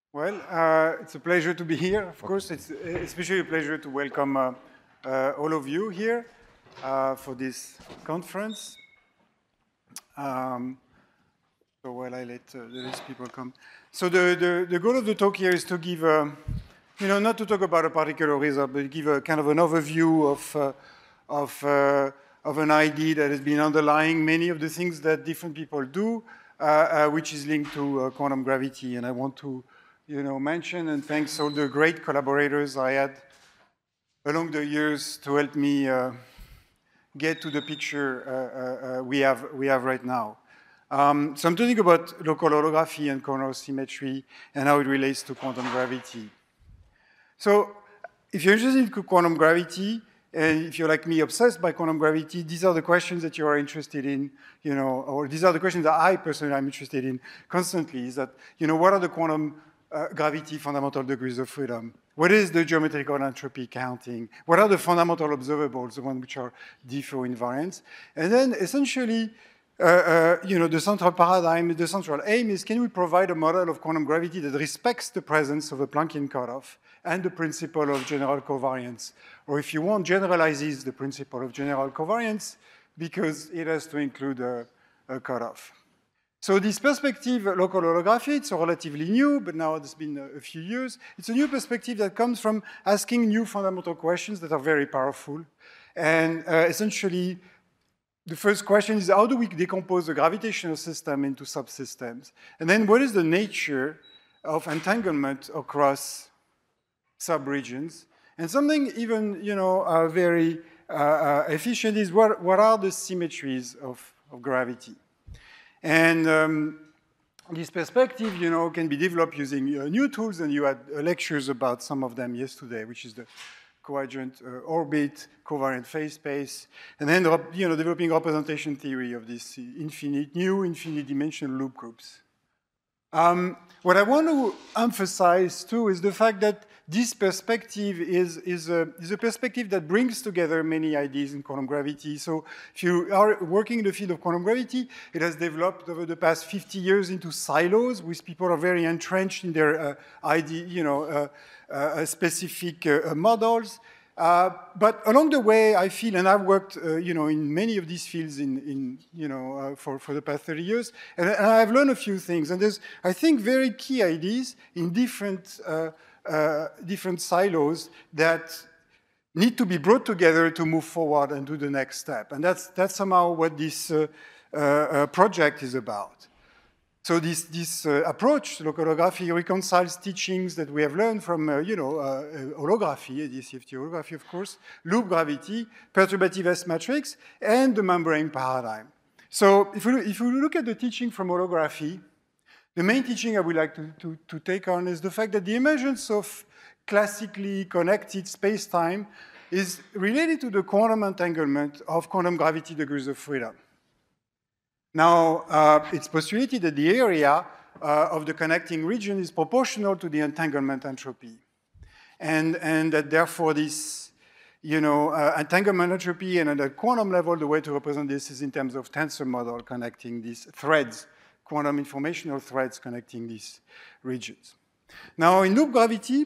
Well, it's a pleasure to be here. Of course, it's especially a pleasure to welcome all of you here for this conference. So while I let these people come. So the goal of the talk here is to give, not to talk about a particular result, but give a kind of an overview of an idea that has been underlying many of the things that different people do, which is linked to quantum gravity. And I want to mention and thanks all the great collaborators I had along the years to help me get to the picture we have right now. So I'm talking about local holography and corner symmetry and how it relates to quantum gravity. So if you're interested in quantum gravity, and if you're like me, obsessed by quantum gravity, these are the questions that you are interested in, or these are the questions that I personally am interested in constantly, is that, what are the quantum gravity fundamental degrees of freedom? What is the geometrical entropy counting? What are the fundamental observables, the ones which are Diffow invariants? And then essentially, the central paradigm, the central aim is, can we provide a model of quantum gravity that respects the presence of a Planckian cutoff and the principle of general covariance? Or if you want, generalizes the principle of general covariance because it has to include a cutoff. So this perspective, local holography, it's relatively new, but now it's been a few years. It's a new perspective that comes from asking new fundamental questions that are very powerful. And essentially, the first question is, how do we decompose the gravitational system into subsystems? And then what is the nature of entanglement across subregions? And something even, very efficient is what are the symmetries of gravity? And this perspective, can be developed using new tools, and you had lectures about some of them yesterday, which is the coadjuvant orbit, covariant phase space, and then developing representation theory of these new infinite dimensional loop groups. What I want to emphasize too is the fact that this perspective is a perspective that brings together many ideas in quantum gravity. So if you are working in the field of quantum gravity, it has developed over the past 50 years into silos, with people who are very entrenched in their specific models. But along the way, I feel, and I've worked, in many of these fields for the past 30 years, and I've learned a few things. And there's, I think, very key ideas in different silos that need to be brought together to move forward and do the next step. And that's somehow what this project is about. So this approach, local holography, reconciles teachings that we have learned from, holography, DCFT holography, of course, loop gravity, perturbative S matrix, and the membrane paradigm. So if we look at the teaching from holography, the main teaching I would like to take on is the fact that the emergence of classically connected space-time is related to the quantum entanglement of quantum gravity degrees of freedom. Now, it's postulated that the area of the connecting region is proportional to the entanglement entropy. And that therefore this, entanglement entropy, and at the quantum level, the way to represent this is in terms of tensor model connecting these threads, quantum informational threads connecting these regions. Now, in loop gravity,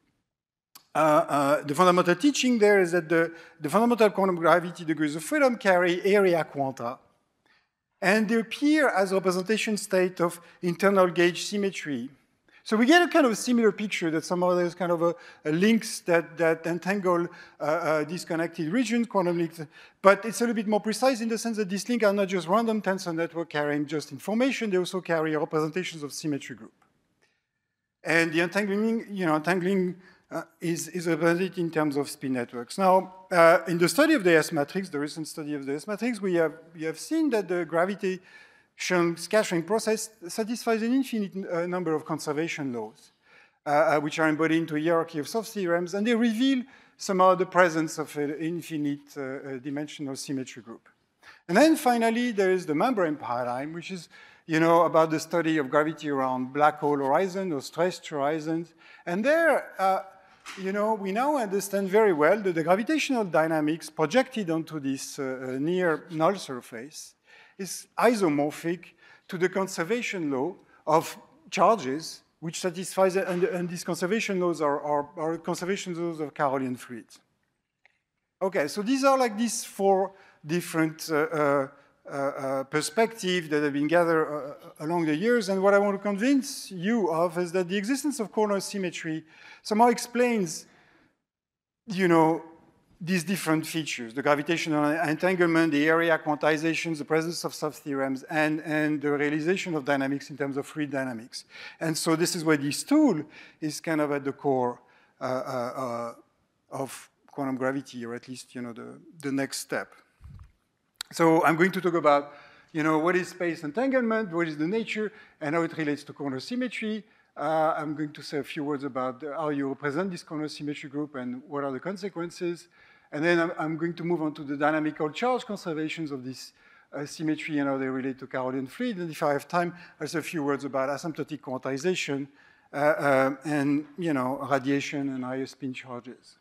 the fundamental teaching there is that the fundamental quantum gravity degrees of freedom carry area quanta. And they appear as a representation state of internal gauge symmetry. So we get a kind of a similar picture that somehow there's kind of a links that entangle disconnected regions, quantum links, but it's a little bit more precise in the sense that these links are not just random tensor network carrying just information, they also carry representations of symmetry group. And the entangling is represented in terms of spin networks. Now, in the study of the S matrix, the recent study of the S matrix, we have seen that the gravitation scattering process satisfies an infinite number of conservation laws, which are embodied into a hierarchy of soft theorems, and they reveal somehow the presence of an infinite dimensional symmetry group. And then finally, there is the membrane paradigm, which is about the study of gravity around black hole horizon or stressed horizons. And there, we now understand very well that the gravitational dynamics projected onto this near null surface is isomorphic to the conservation law of charges which satisfies, and these conservation laws are conservation laws of Carolean fluids. Okay, so these are like these four different perspectives that have been gathered along the years, and what I want to convince you of is that the existence of corner symmetry somehow explains, you know, these different features, the gravitational entanglement, the area quantizations, the presence of soft theorems, and the realization of dynamics in terms of fluid dynamics. And so this is why this tool is kind of at the core of quantum gravity, or at least, you know, the next step. So I'm going to talk about, you know, what is space entanglement, what is the nature, and how it relates to corner symmetry. I'm going to say a few words about how you represent this corner symmetry group and what are the consequences. And then I'm going to move on to the dynamical charge conservations of this symmetry and how they relate to Carolean fluid. And if I have time, I'll say a few words about asymptotic quantization and, you know, radiation and higher spin charges.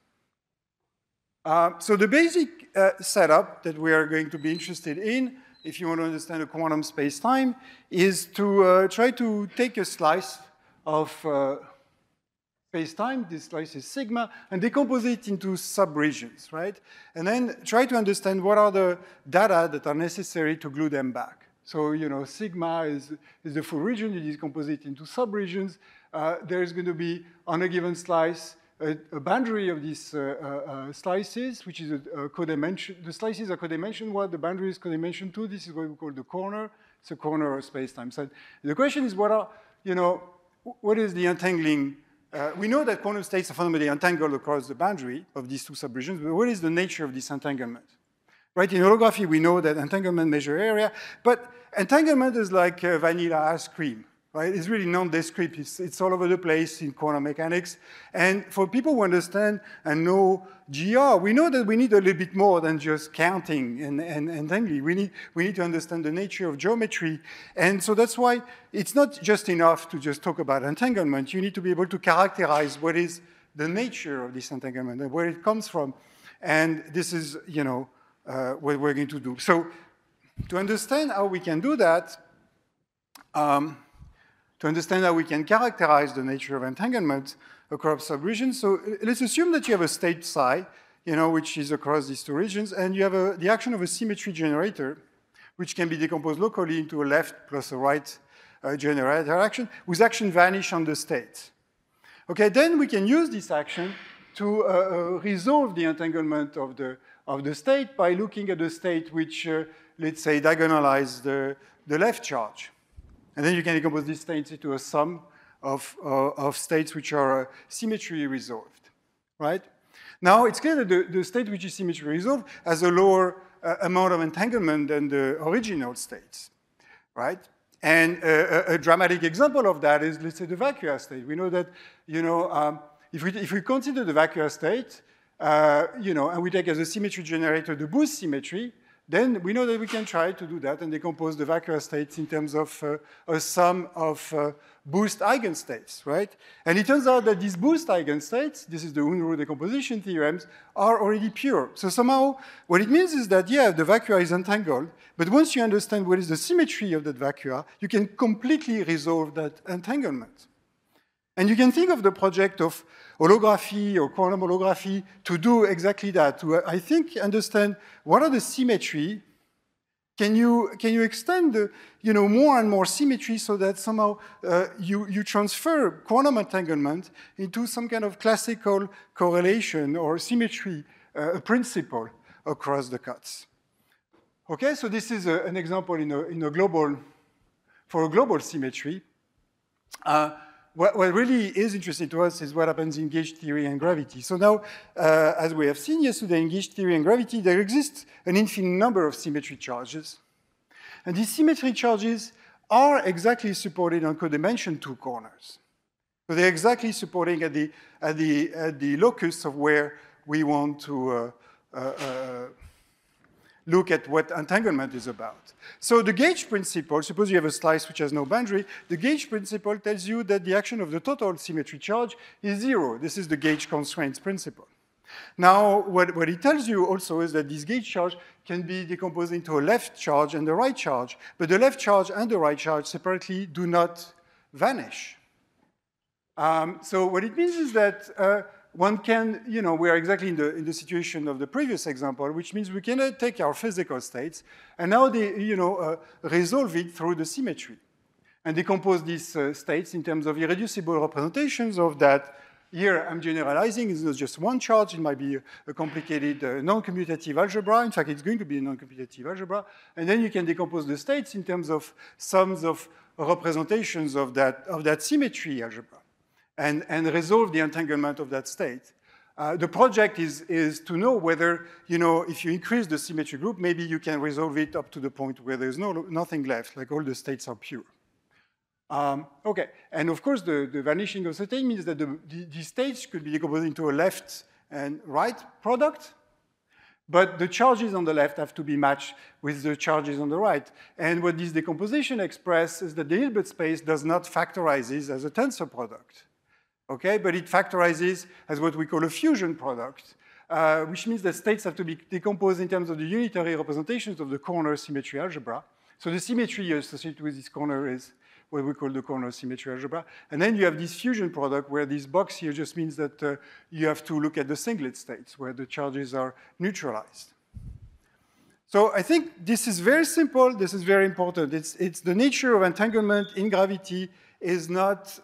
So the basic setup that we are going to be interested in, if you want to understand a quantum space-time, is to try to take a slice of space-time, this slice is sigma, and decompose it into subregions, right? And then try to understand what are the data that are necessary to glue them back. So, you know, sigma is the full region, you decompose it into subregions. There is going to be, on a given slice, a boundary of these slices, which is a codimension. The slices are codimension 1, the boundary is codimension 2. This is what we call the corner. It's a corner of space-time. So the question is, what are, you know, what is the entangling? We know that quantum states are fundamentally entangled across the boundary of these two subregions, but what is the nature of this entanglement? Right, in holography, we know that entanglement measures area, but entanglement is like vanilla ice cream. Right? It's really nondescript. It's all over the place in quantum mechanics. And for people who understand and know GR, we know that we need a little bit more than just counting and entangling. We need to understand the nature of geometry. And so that's why it's not just enough to just talk about entanglement. You need to be able to characterize what is the nature of this entanglement and where it comes from. And this is, you know, what we're going to do. So to understand how we can do that, to understand how we can characterize the nature of entanglement across subregions. So let's assume that you have a state psi, you know, which is across these two regions, and you have the action of a symmetry generator, which can be decomposed locally into a left plus a right generator action, whose action vanish on the state. Okay, then we can use this action to resolve the entanglement of the state by looking at the state which, let's say, diagonalize the left charge. And then you can decompose these states into a sum of states which are symmetry resolved, right? Now, it's clear that the state which is symmetry resolved has a lower amount of entanglement than the original states, right? And a dramatic example of that is, let's say, the vacuum state. We know that, you know, if we consider the vacuum state, you know, and we take as a symmetry generator the boost symmetry, then we know that we can try to do that and decompose the vacuum states in terms of a sum of boost eigenstates, right? And it turns out that these boost eigenstates, this is the Unruh decomposition theorems, are already pure. So somehow, what it means is that, yeah, the vacuum is entangled, but once you understand what is the symmetry of that vacuum, you can completely resolve that entanglement. And you can think of the project of holography or quantum holography to do exactly that, to, I think, understand what are the symmetry. Can you extend the, you know, more and more symmetry so that somehow you transfer quantum entanglement into some kind of classical correlation or symmetry principle across the cuts. Okay, so this is an example in a global, for a global symmetry. What really is interesting to us is what happens in gauge theory and gravity. So now, as we have seen yesterday in gauge theory and gravity, there exists an infinite number of symmetry charges. And these symmetry charges are exactly supported on codimension 2 corners. So they're exactly supporting at the locus of where we want to look at what entanglement is about. So the gauge principle, suppose you have a slice which has no boundary, the gauge principle tells you that the action of the total symmetry charge is 0. This is the gauge constraints principle. Now, what it tells you also is that this gauge charge can be decomposed into a left charge and a right charge, but the left charge and the right charge separately do not vanish. So what it means is that one can, we are exactly in the situation of the previous example, which means we can take our physical states and now resolve it through the symmetry and decompose these states in terms of irreducible representations of that. Here I'm generalizing, it's not just one charge, it might be a complicated non-commutative algebra. In fact, it's going to be a non-commutative algebra. And then you can decompose the states in terms of sums of representations of that symmetry algebra. And resolve the entanglement of that state. The project is to know whether, if you increase the symmetry group, maybe you can resolve it up to the point where there's nothing left, like all the states are pure. Okay, and of course, the vanishing of state means that the states could be decomposed into a left and right product, but the charges on the left have to be matched with the charges on the right. And what this decomposition expresses is that the Hilbert space does not factorize this as a tensor product. Okay, but it factorizes as what we call a fusion product, which means that states have to be decomposed in terms of the unitary representations of the corner symmetry algebra. So the symmetry associated with this corner is what we call the corner symmetry algebra. And then you have this fusion product where this box here just means that you have to look at the singlet states where the charges are neutralized. So I think this is very simple. This is very important. It's the nature of entanglement in gravity is not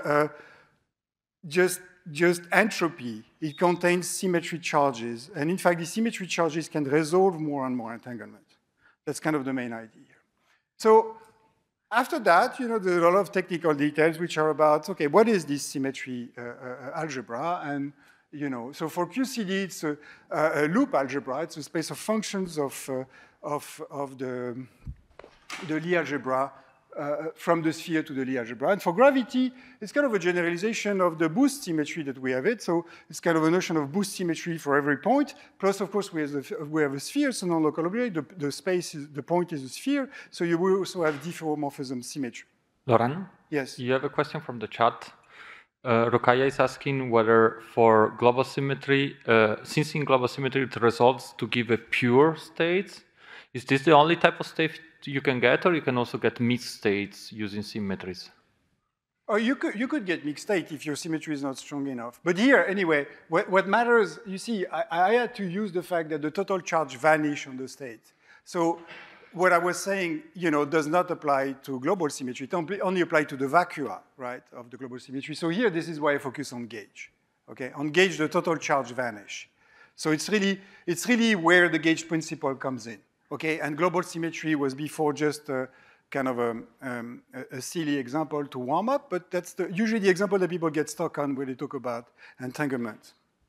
just entropy. It contains symmetry charges. And in fact, the symmetry charges can resolve more and more entanglement. That's kind of the main idea here. So after that, there are a lot of technical details which are about, okay, what is this symmetry algebra? And, so for QCD, it's a loop algebra. It's a space of functions of the Lie algebra from the sphere to the Lie algebra. And for gravity, it's kind of a generalization of the boost symmetry that we have it. So it's kind of a notion of boost symmetry for every point. Plus, of course, we have a sphere, so non-local object. The point is a sphere. So you will also have diffeomorphism symmetry. Laurent? Yes. You have a question from the chat. Rokaya is asking whether for global symmetry, since in global symmetry it resolves to give a pure state, is this the only type of state you can get, or you can also get mixed states using symmetries? Oh, you could get mixed state if your symmetry is not strong enough. But here, anyway, what matters, you see, I had to use the fact that the total charge vanish on the state. So what I was saying, does not apply to global symmetry. It only applies to the vacua, right, of the global symmetry. So here, this is why I focus on gauge. Okay, on gauge, the total charge vanish. So it's really where the gauge principle comes in. Okay, and global symmetry was before just kind of a silly example to warm up, but that's usually the example that people get stuck on when they talk about entanglement.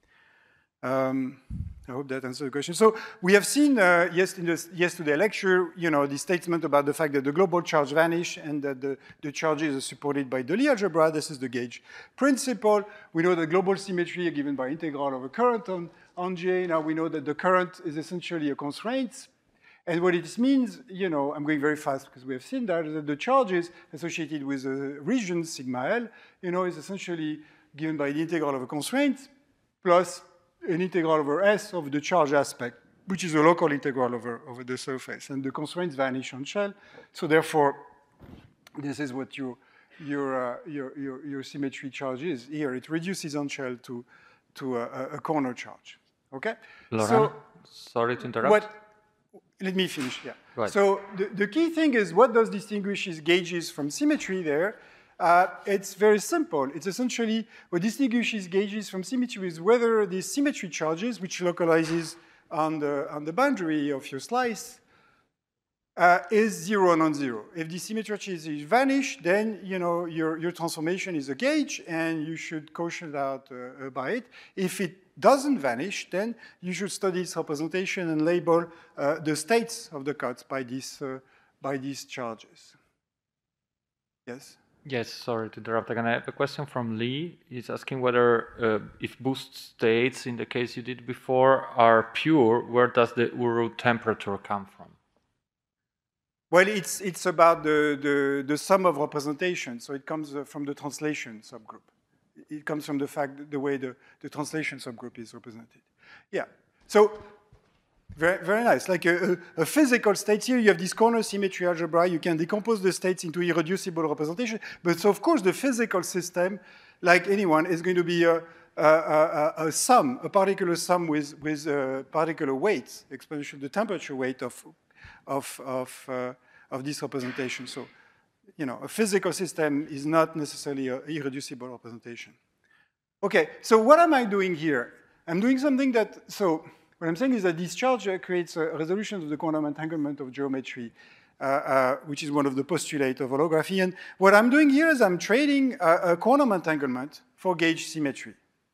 I hope that answers the question. So we have seen yesterday's lecture, the statement about the fact that the global charge vanish and that the charges are supported by the Lie algebra. This is the gauge principle. We know that global symmetry are given by integral over current on J. Now we know that the current is essentially a constraint. And what it means, I'm going very fast because we have seen that the charges associated with a region sigma L, is essentially given by the integral of a constraint plus an integral over S of the charge aspect, which is a local integral over the surface. And the constraints vanish on shell. So therefore, this is what your symmetry charge is. Here, it reduces on shell to a corner charge. Okay? Laurent, so, sorry to interrupt. Let me finish, yeah. Right. So the key thing is what does distinguish gauges from symmetry there? It's very simple. It's essentially what distinguishes gauges from symmetry is whether the symmetry charges, which localizes on the boundary of your slice, is zero or non-zero. If the symmetry charges vanish, then your transformation is a gauge, and you should quotient out by it. If it doesn't vanish, then you should study its representation and label the states of the cuts by these charges. Yes? Yes, sorry to interrupt again. I have a question from Lee. He's asking whether if boost states, in the case you did before, are pure, where does the Uru temperature come from? Well, it's about the sum of representation. So it comes from the translation subgroup. It comes from the fact, the way the translation subgroup is represented. Yeah, so very, very nice. Like a physical state here, you have this corner symmetry algebra. You can decompose the states into irreducible representation. But so of course, the physical system like anyone, is going to be a sum, a particular sum with particular weights, exponential the temperature weight of this representation. So, a physical system is not necessarily an irreducible representation. Okay, so what am I doing here? I'm doing something that, so what I'm saying is that this charge creates a resolution of the quantum entanglement of geometry, which is one of the postulates of holography. And what I'm doing here is I'm trading a quantum entanglement for gauge symmetry.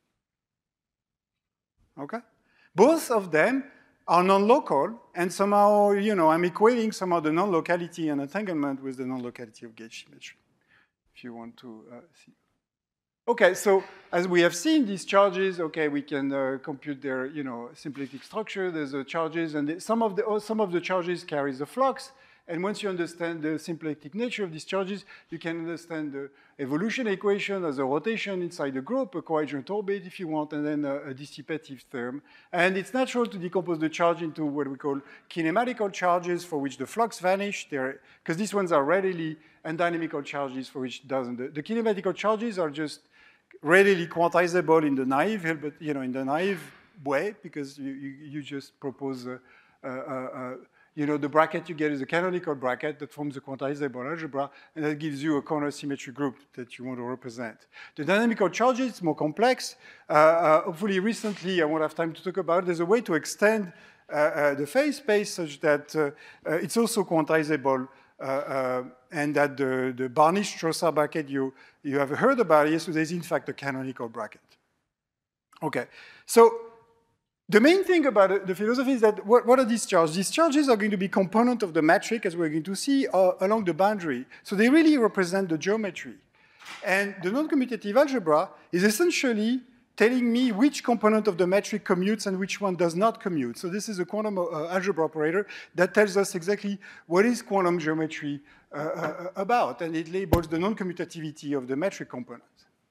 Okay? Both of them are non-local, and somehow, I'm equating somehow the non-locality and entanglement with the non-locality of gauge symmetry, if you want to see. Okay, so as we have seen, these charges, okay, we can compute their, symplectic structure. There's the charges, and some of the charges carries a flux. And once you understand the symplectic nature of these charges, you can understand the evolution equation as a rotation inside the group, a coadjuvant orbit if you want, and then a dissipative term. And it's natural to decompose the charge into what we call kinematical charges for which the flux vanished, because these ones are readily, and dynamical charges for which it doesn't. The kinematical charges are just readily quantizable in the naive, but in the naive way, because you just propose the bracket you get is a canonical bracket that forms a quantizable algebra, and that gives you a corner symmetry group that you want to represent. The dynamical charges, it's more complex. Hopefully recently, I won't have time to talk about it, there's a way to extend the phase space such that it's also quantizable, and that the Barnish-Strossard bracket you have heard about yesterday is in fact a canonical bracket. Okay, so the main thing about the philosophy is that what are these charges? These charges are going to be component of the metric, as we're going to see, along the boundary. So they really represent the geometry. And the non-commutative algebra is essentially telling me which component of the metric commutes and which one does not commute. So this is a quantum algebra operator that tells us exactly what is quantum geometry about, and it labels the non-commutativity of the metric component.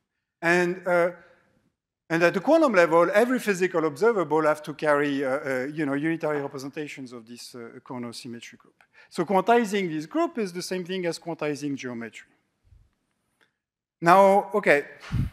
And at the quantum level, every physical observable have to carry unitary representations of this corner symmetry group. So quantizing this group is the same thing as quantizing geometry. Now, okay.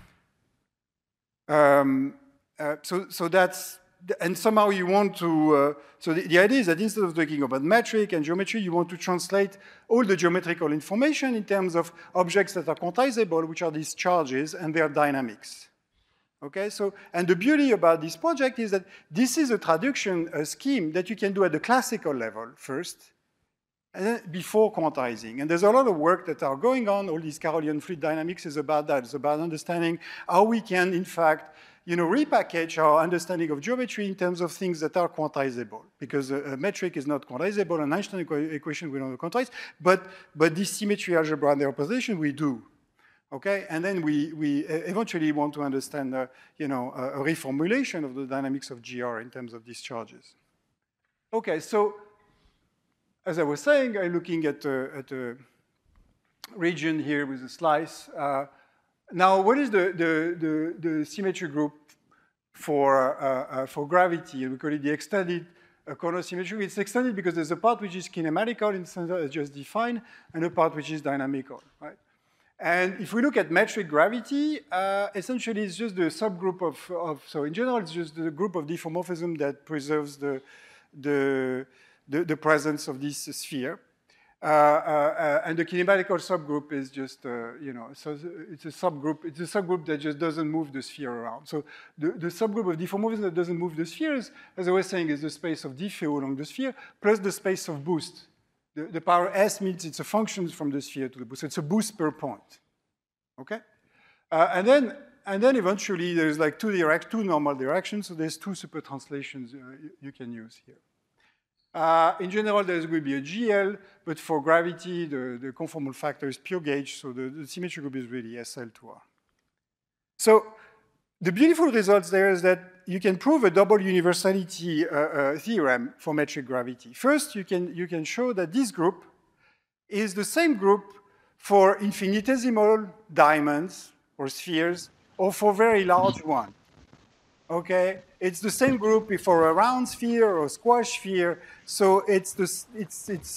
So that's, and somehow you want to, so the idea is that instead of talking about metric and geometry, you want to translate all the geometrical information in terms of objects that are quantizable, which are these charges and their dynamics. Okay, so, and the beauty about this project is that this is a traduction scheme that you can do at the classical level first, and then before quantizing. And there's a lot of work that are going on. All this Carolean fluid dynamics is about that. It's about understanding how we can, in fact, repackage our understanding of geometry in terms of things that are quantizable. Because a metric is not quantizable, an Einstein equation we don't quantize, but this symmetry algebra and the representation we do. Okay, and then we eventually want to understand, a reformulation of the dynamics of GR in terms of these charges. Okay, so as I was saying, I'm looking at a region here with a slice. Now, what is the symmetry group for gravity? We call it the extended corner symmetry. It's extended because there's a part which is kinematical in the center as just defined, and a part which is dynamical, right? And if we look at metric gravity, essentially it's just the subgroup so in general, it's just the group of diffeomorphism that preserves the presence of this sphere. And the kinematical subgroup is just, so it's a subgroup that just doesn't move the sphere around. So the subgroup of diffeomorphism that doesn't move the spheres, as I was saying, is the space of diffeo along the sphere, plus the space of boost. The power S means it's a function from the sphere to the boost. So it's a boost per point, okay? And then eventually there's like two normal directions, so there's two super translations you can use here. In general, there's going to be a GL, but for gravity, the conformal factor is pure gauge, so the symmetry group is really SL2R. So the beautiful results there is that you can prove a double universality theorem for metric gravity. First, you can show that this group is the same group for infinitesimal diamonds or spheres, or for very large ones. Okay, it's the same group for a round sphere or a squash sphere. So it's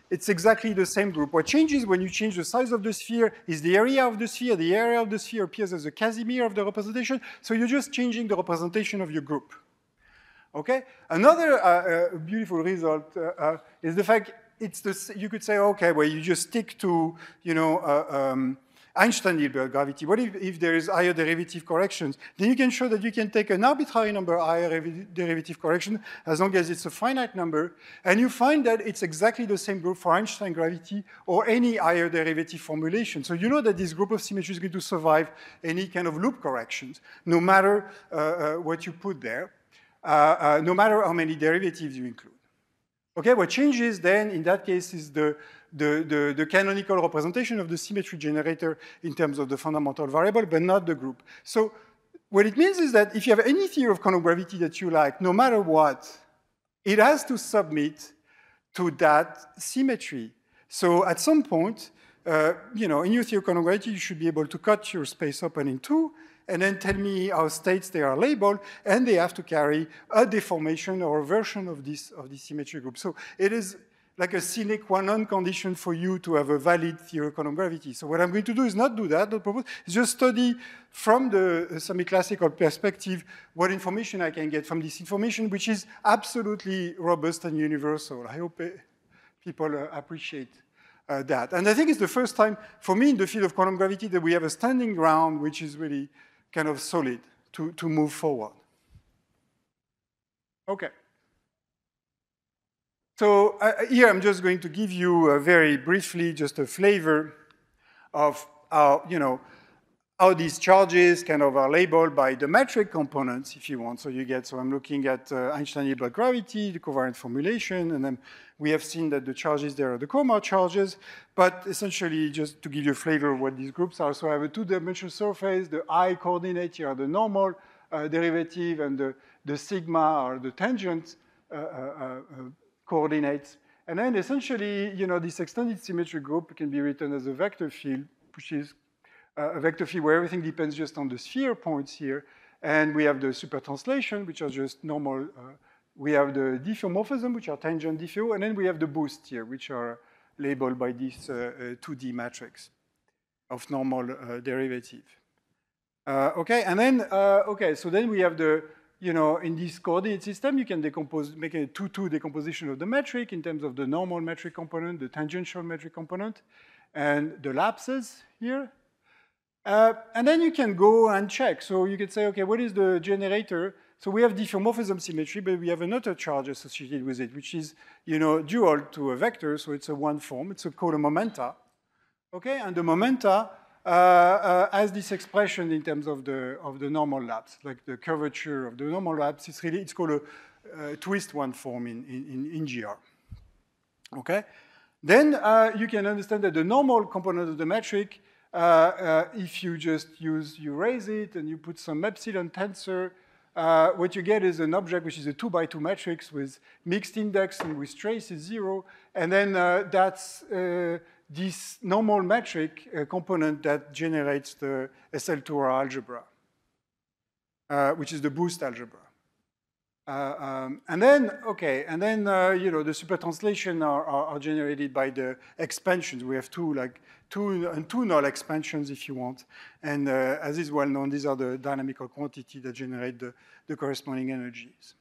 it's exactly the same group. What changes when you change the size of the sphere is the area of the sphere. The area of the sphere appears as a Casimir of the representation, so you're just changing the representation of your group. Okay? Another beautiful result is the fact you could say, okay, well, you just stick to, Einstein-Hilbert gravity. What if there is higher derivative corrections? Then you can show that you can take an arbitrary number higher derivative correction as long as it's a finite number, and you find that it's exactly the same group for Einstein gravity or any higher derivative formulation. So you know that this group of symmetry is going to survive any kind of loop corrections, no matter what you put there, no matter how many derivatives you include. Okay, what changes then in that case is the canonical representation of the symmetry generator in terms of the fundamental variable, but not the group. So what it means is that if you have any theory of quantum gravity that you like, no matter what, it has to submit to that symmetry. So at some point, in your theory of quantum gravity, you should be able to cut your space open in two, and then tell me how states they are labeled, and they have to carry a deformation or a version of this symmetry group. So it is like a sine qua non condition for you to have a valid theory of quantum gravity. So what I'm going to do is not do that, not propose, it's just study from the semi-classical perspective what information I can get from this information, which is absolutely robust and universal. I hope people appreciate that. And I think it's the first time for me in the field of quantum gravity that we have a standing ground which is really kind of solid to move forward. Okay. So here I'm just going to give you very briefly just a flavor of how, how these charges kind of are labeled by the metric components, if you want. So I'm looking at Einstein-Hilbert gravity, the covariant formulation, and then we have seen that the charges there are the Komar charges, but essentially just to give you a flavor of what these groups are. So I have a two-dimensional surface, the I coordinate here are the normal derivative, and the sigma are the tangent coordinates. And then essentially, this extended symmetry group can be written as a vector field, which is a vector field where everything depends just on the sphere points here. And we have the supertranslation, which are just normal. We have the diffeomorphism, which are tangent diffeo. And then we have the boost here, which are labeled by this 2D matrix of normal derivative. Okay, and then, so then we have the, in this coordinate system, you can make a 2-2 decomposition of the metric in terms of the normal metric component, the tangential metric component, and the lapses here. And then you can go and check. So you can say, okay, what is the generator? So we have diffeomorphism symmetry, but we have another charge associated with it, which is, dual to a vector. So it's a one form. It's called a momenta. Okay, and the momenta has this expression in terms of the normal lapse, like the curvature of the normal lapse. It's called a twist one form in GR. Okay, then you can understand that the normal component of the metric, if you just you raise it and you put some epsilon tensor, what you get is an object which is a 2x2 matrix with mixed index and with trace is 0, and then that's this normal metric component that generates the SL2R algebra, which is the boost algebra. And then, the supertranslation are generated by the expansions. We have two null expansions, if you want. And as is well known, these are the dynamical quantity that generate the corresponding energies.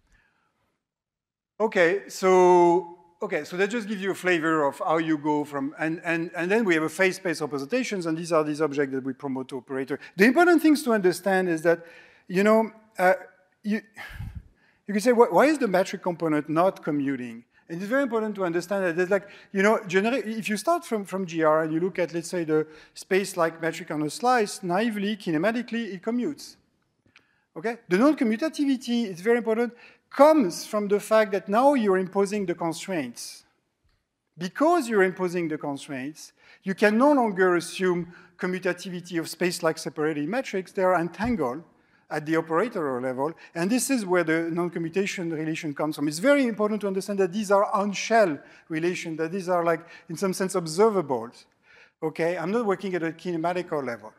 Okay, so that just gives you a flavor of how you go from, and then we have a phase space representations, and these are these objects that we promote to operator. The important things to understand is that, you can say, why is the metric component not commuting? And it's very important to understand that there's like, if you start from GR and you look at, let's say, the space-like metric on a slice, naively, kinematically, it commutes. Okay? The non-commutativity, it's very important, comes from the fact that now you're imposing the constraints. Because you're imposing the constraints, you can no longer assume commutativity of space-like separated metrics. They are entangled at the operator level, and this is where the non-commutation relation comes from. It's very important to understand that these are on-shell relations, that these are like, in some sense, observables. Okay, I'm not working at a kinematical level.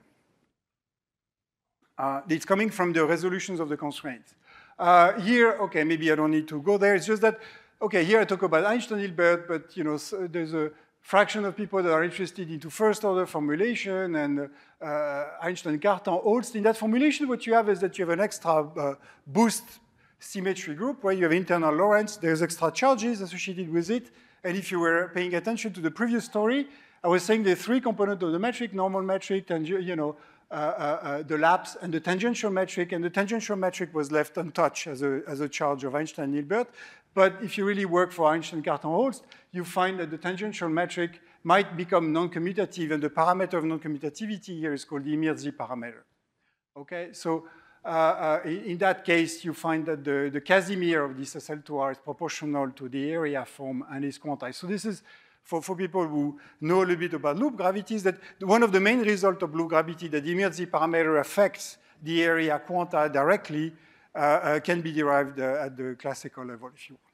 It's coming from the resolutions of the constraints. Here, okay, maybe I don't need to go there. It's just that, okay, here I talk about Einstein-Hilbert, but you know, so there's a fraction of people that are interested into first-order formulation and Einstein-Cartan-Holst. In that formulation, what you have is that you have an extra boost symmetry group where you have internal Lorentz. There's extra charges associated with it. And if you were paying attention to the previous story, I was saying the three components of the metric, normal metric, and you know, the lapse and the tangential metric, and the tangential metric was left untouched as a charge of Einstein-Hilbert. But if you really work for Einstein-Cartan-Holst, you find that the tangential metric might become non-commutative, and the parameter of non-commutativity here is called the Mirzi parameter. Okay, so in that case, you find that the Casimir of this SL2R is proportional to the area form and is quantized. So this is, for people who know a little bit about loop gravity, is that one of the main results of loop gravity, that the Mirzi parameter affects the area quanta directly, can be derived at the classical level if you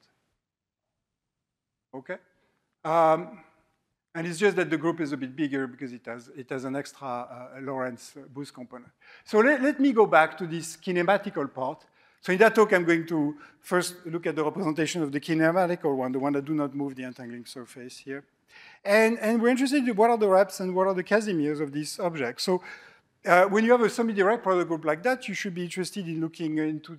want. Okay? And it's just that the group is a bit bigger because it has an extra Lorentz boost component. So let me go back to this kinematical part. So in that talk, I'm going to first look at the representation of the kinematical one, the one that do not move the entangling surface here. And we're interested in what are the reps and what are the Casimirs of this object. So when you have a semi-direct product group like that, you should be interested in looking into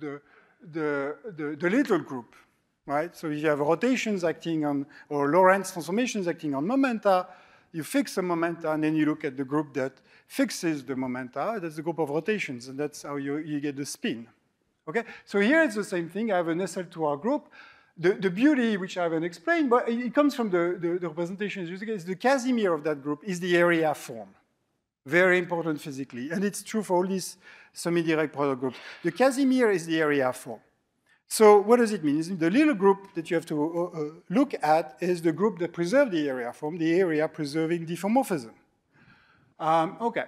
the little group, right? So if you have rotations acting on, or Lorentz transformations acting on momenta, you fix the momenta, and then you look at the group that fixes the momenta. That's the group of rotations, and that's how you get the spin. Okay, so here it's the same thing. I have an SL2R group. The beauty, which I haven't explained, but it comes from the representation, is the Casimir of that group is the area form. Very important physically, and it's true for all these semi-direct product groups. The Casimir is the area form. So what does it mean? The little group that you have to look at is the group that preserves the area form, the area preserving diffeomorphism. Okay.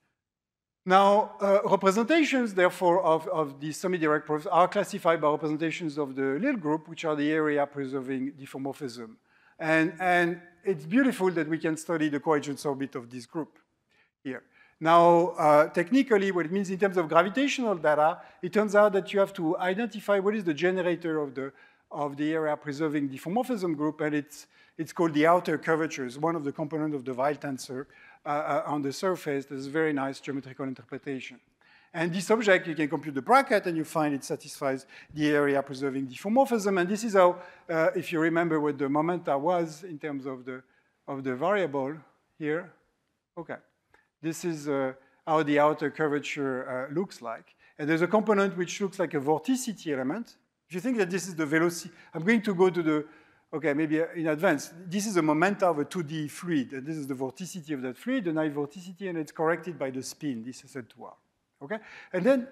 Now, representations, therefore, of the semi-direct products are classified by representations of the little group, which are the area preserving diffeomorphism. And it's beautiful that we can study the coagence orbit of this group here. Now, technically, what it means in terms of gravitational data, it turns out that you have to identify what is the generator of the area preserving diffeomorphism group, and it's called the outer curvature. It's one of the components of the Weil tensor on the surface. There's a very nice geometrical interpretation. And this object, you can compute the bracket, and you find it satisfies the area preserving diffeomorphism. And this is how, if you remember what the momenta was in terms of the variable here, okay. This is how the outer curvature looks like. And there's a component which looks like a vorticity element. If you think that this is the velocity, I'm going to go to the, okay, maybe in advance. This is a momenta of a 2D fluid, and this is the vorticity of that fluid, the naive vorticity, and it's corrected by the spin. This is SL2R. Okay? And then...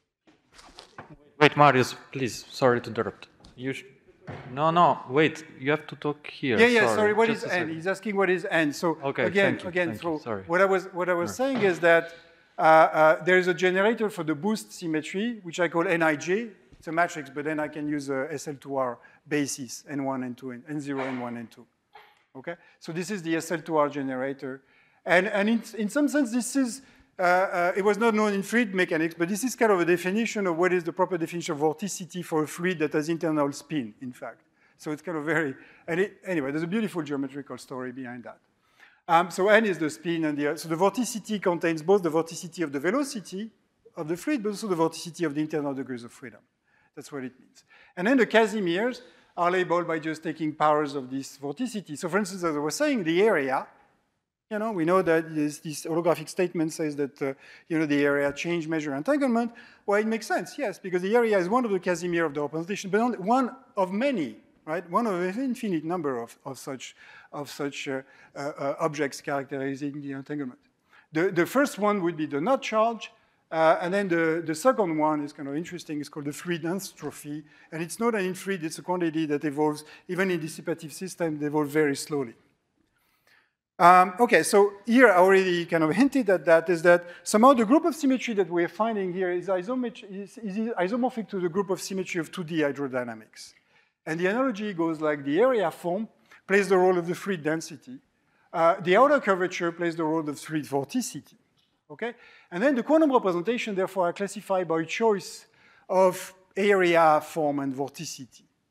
Wait, Marius, please, sorry to interrupt. No, wait, you have to talk here. Yeah, sorry, what is N? He's asking what is N. So okay, again, what I was saying is that there is a generator for the boost symmetry, which I call Nij. It's a matrix, but then I can use a SL2R basis, N1, N2, N0, N1, N2. Okay? So this is the SL2R generator. And in some sense, this is, it was not known in fluid mechanics, but this is kind of a definition of what is the proper definition of vorticity for a fluid that has internal spin, in fact. So it's kind of very, anyway, there's a beautiful geometrical story behind that. So N is the spin, and so the vorticity contains both the vorticity of the velocity of the fluid, but also the vorticity of the internal degrees of freedom. That's what it means. And then the Casimirs are labeled by just taking powers of this vorticity. So for instance, as I was saying, the area, you know, we know that this holographic statement says that, you know, the area change measure entanglement. Well, it makes sense, yes, because the area is one of the Casimir of the representation, but only one of many, right? One of an infinite number of such objects characterizing the entanglement. The first one would be the knot charge, and then the second one is kind of interesting. It's called the fluid entropy, and it's not an fluid, it's a quantity that evolves, even in dissipative systems, they evolve very slowly. Okay, so here I already kind of hinted at that, is that somehow the group of symmetry that we're finding here is isomorphic to the group of symmetry of 2D hydrodynamics. And the analogy goes like the area form plays the role of the fluid density. The outer curvature plays the role of fluid vorticity. Okay? And then the quantum representation, therefore, are classified by choice of area, form, and vorticity.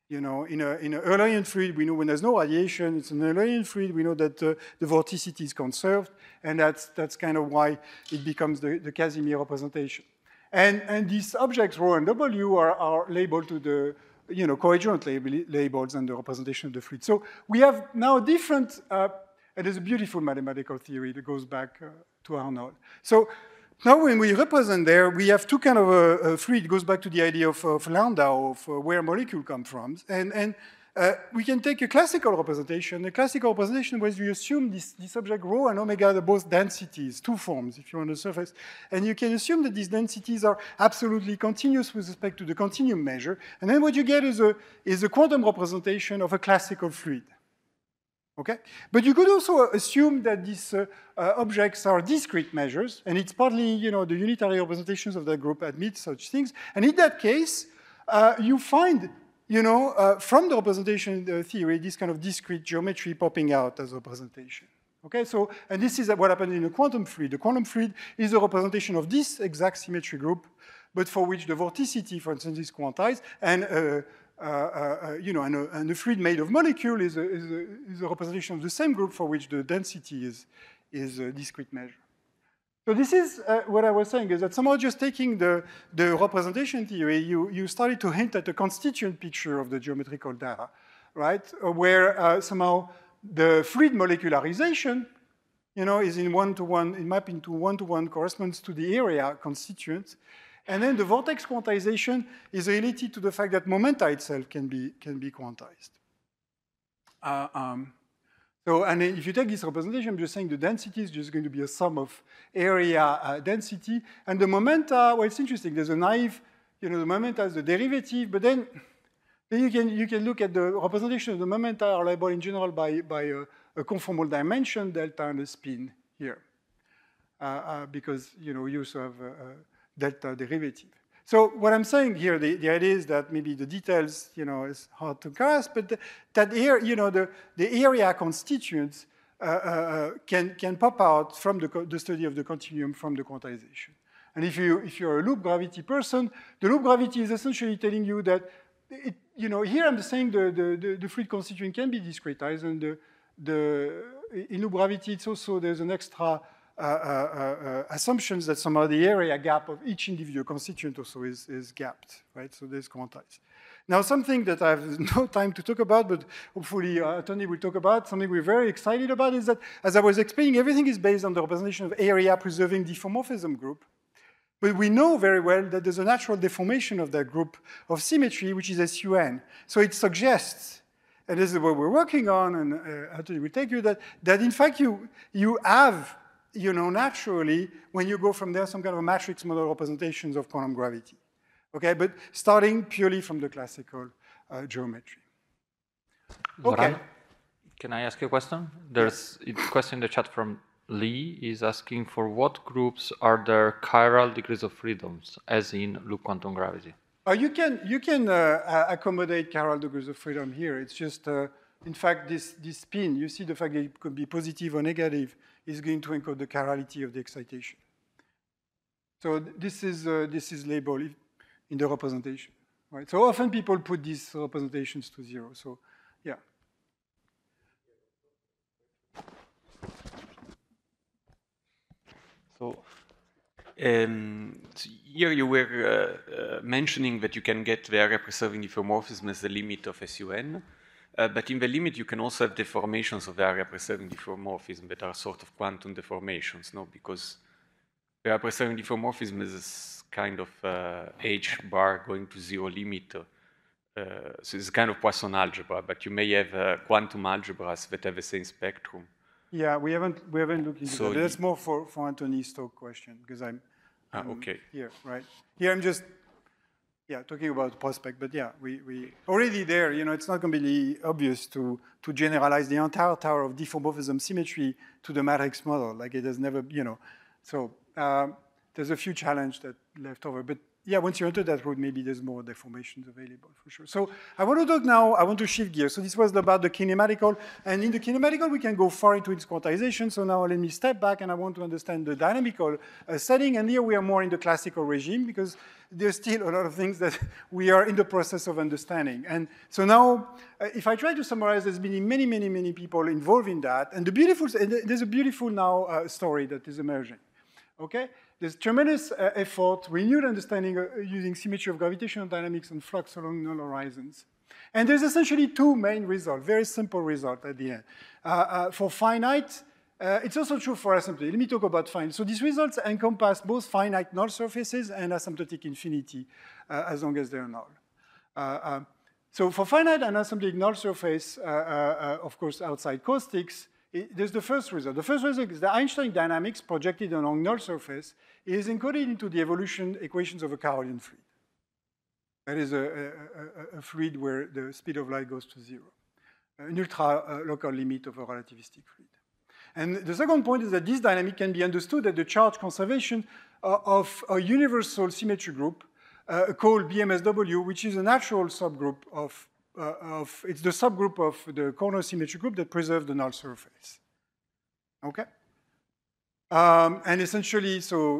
You know, in an Eulerian fluid, we know when there's no radiation, it's an Eulerian fluid, we know that the vorticity is conserved, and that's kind of why it becomes the Casimir representation. And these objects, rho and W, are labeled to the, you know, coadjuvant labels and the representation of the fluid. So we have now different, and there's a beautiful mathematical theory that goes back to Arnold. So now when we represent there, we have two kind of a fluid. It goes back to the idea of Landau, of where molecule come from. And we can take a classical representation. A classical representation where you assume this object rho and omega are both densities, two forms, if you're on the surface. And you can assume that these densities are absolutely continuous with respect to the continuum measure. And then what you get is a quantum representation of a classical fluid. Okay? But you could also assume that these objects are discrete measures, and it's partly, you know, the unitary representations of that group admit such things. And in that case, you find, you know, from the representation theory, this kind of discrete geometry popping out as a representation. Okay, so, and this is what happens in a quantum fluid. The quantum fluid is a representation of this exact symmetry group, but for which the vorticity, for instance, is quantized, and you know, and a fluid made of molecule is a representation of the same group for which the density is a discrete measure. So this is what I was saying, is that somehow just taking the representation theory, you started to hint at a constituent picture of the geometrical data, right? Where somehow the fluid molecularization, you know, is in one-to-one, in mapping to one-to-one corresponds to the area constituent. And then the vortex quantization is related to the fact that momenta itself can be quantized. So, and if you take this representation, I'm just saying the density is just going to be a sum of area density. And the momenta, well, it's interesting. There's a naive, you know, the momenta is the derivative, but then you can look at the representation of the momenta are labeled in general by a conformal dimension, delta, and a spin here. Because, you know, you also have delta derivative. So what I'm saying here, the idea is that maybe the details, you know, is hard to grasp, but that here, you know, the area constituents can pop out from the study of the continuum from the quantization. And if you're a loop gravity person, the loop gravity is essentially telling you that, you know, here I'm saying the fluid constituent can be discretized, and in loop gravity, it's also, there's an extra assumptions that somehow the area gap of each individual constituent also is gapped, right? So there's quantized. Now, something that I have no time to talk about, but hopefully Tony will talk about, something we're very excited about, is that, as I was explaining, everything is based on the representation of area preserving diffeomorphism group. But we know very well that there's a natural deformation of that group of symmetry, which is SUN. So it suggests, and this is what we're working on, and Anthony will take you, that in fact you have, you know, naturally, when you go from there, some kind of a matrix model representations of quantum gravity. Okay, but starting purely from the classical geometry. Okay. Zoran, can I ask you a question? There's a question in the chat from Lee is asking, for what groups are there chiral degrees of freedoms, as in loop quantum gravity? You can accommodate chiral degrees of freedom here. It's just, in fact, this spin, you see the fact that it could be positive or negative, is going to encode the chirality of the excitation. So this is labeled in the representation, right? So often people put these representations to 0. So yeah. So here you were mentioning that you can get the area preserving diffeomorphism as the limit of SUN. But in the limit, you can also have deformations of the area preserving diffeomorphism that are sort of quantum deformations, no? Because the area preserving diffeomorphism is this kind of H bar going to 0 limit. So it's kind of Poisson algebra, but you may have quantum algebras that have the same spectrum. Yeah, we haven't looked into that. That's more for Anthony's talk question, because I'm okay. Here, right? Here I'm just talking about prospect, but yeah, we already there, you know, it's not going to be obvious to generalize the entire tower of diffeomorphism symmetry to the matrix model, like it has never, you know. So there's a few challenges that left over. But yeah, once you enter that route, maybe there's more deformations available for sure. So I want to talk now, I want to shift gears. So this was about the kinematical, and in the kinematical, we can go far into its quantization. So now let me step back, and I want to understand the dynamical setting. And here we are more in the classical regime, because there's still a lot of things that we are in the process of understanding. And so now, if I try to summarize, there's been many, many, many people involved in that. And there's a beautiful now story that is emerging. Okay? There's tremendous effort, renewed understanding using symmetry of gravitational dynamics and flux along null horizons. And there's essentially two main results, very simple result at the end. For finite, it's also true for asymptotic. Let me talk about finite. So these results encompass both finite null surfaces and asymptotic infinity, as long as they're null. So for finite and asymptotic null surface, of course, outside caustics, there's the first result. The first result is the Einstein dynamics projected along null surface is encoded into the evolution equations of a Carolean fluid. That is a fluid where the speed of light goes to 0, an ultra-local limit of a relativistic fluid. And the second point is that this dynamic can be understood at the charge conservation of a universal symmetry group called BMSW, which is a natural subgroup it's the subgroup of the corner symmetry group that preserves the null surface. Okay? And essentially, so,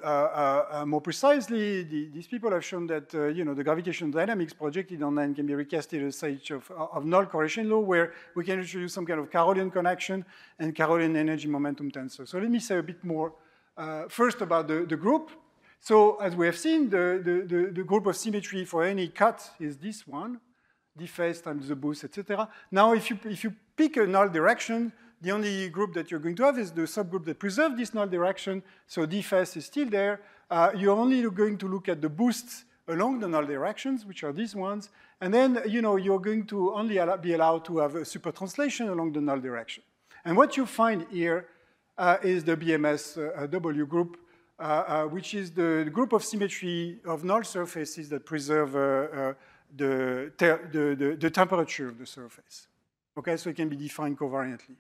more precisely, these people have shown that, the gravitational dynamics projected on N can be recasted as such of null correlation law, where we can introduce some kind of Carolean connection and Carolean energy momentum tensor. So let me say a bit more first about the group. So as we have seen, the group of symmetry for any cut is this one. D phase times the boost, etc. Now, if you pick a null direction, the only group that you're going to have is the subgroup that preserves this null direction. So D phase is still there. You're only going to look at the boosts along the null directions, which are these ones. And then, you're going to only be allowed to have a super translation along the null direction. And what you find here is the BMSW group, which is the group of symmetry of null surfaces that preserve the temperature of the surface. Okay, so it can be defined covariantly,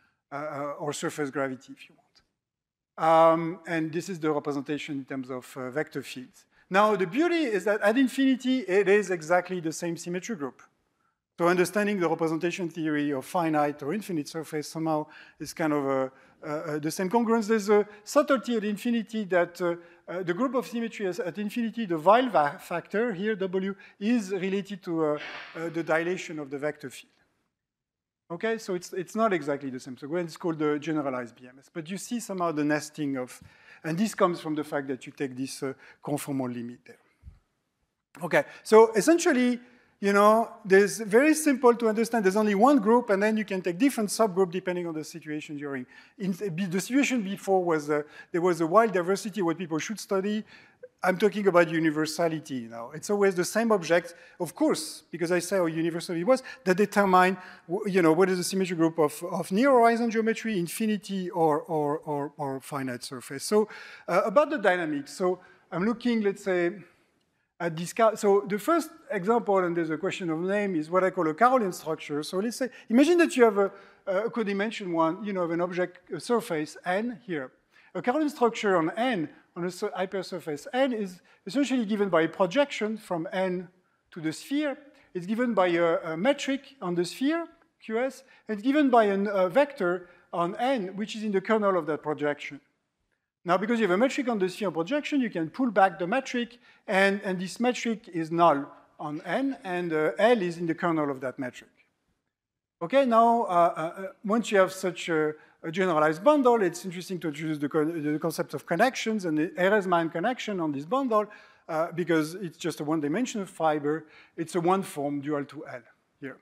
or surface gravity if you want. And this is the representation in terms of vector fields. Now, the beauty is that at infinity, it is exactly the same symmetry group. So understanding the representation theory of finite or infinite surface somehow is kind of the same congruence. There's a subtlety at infinity that the group of symmetry at infinity, the Weil factor here, W, is related to the dilation of the vector field. Okay, so it's not exactly the same. So it's called the generalized BMS. But you see somehow the nesting of, and this comes from the fact that you take this conformal limit there. Okay, so essentially, there's very simple to understand. There's only one group, and then you can take different subgroup depending on the situation you're in. The situation before was there was a wide diversity of what people should study. I'm talking about universality now. It's always the same object, of course, because I say how universal it was, that determine, what is the symmetry group of near horizon geometry, infinity, or finite surface. So about the dynamics. So I'm looking, let's say, at this. So the first example, and there's a question of name, is what I call a Carolean structure. So let's say, imagine that you have a codimension one, of an object, a surface N here. A Carolean structure on N, on a hypersurface N, is essentially given by a projection from N to the sphere. It's given by a metric on the sphere, QS, and it's given by a vector on N, which is in the kernel of that projection. Now, because you have a metric on the sphere projection, you can pull back the metric, and this metric is null on N, and L is in the kernel of that metric. Okay, now, once you have such a generalized bundle, it's interesting to introduce the concept of connections and the Ehresmann connection on this bundle, because it's just a one-dimensional fiber. It's a one-form dual to L here.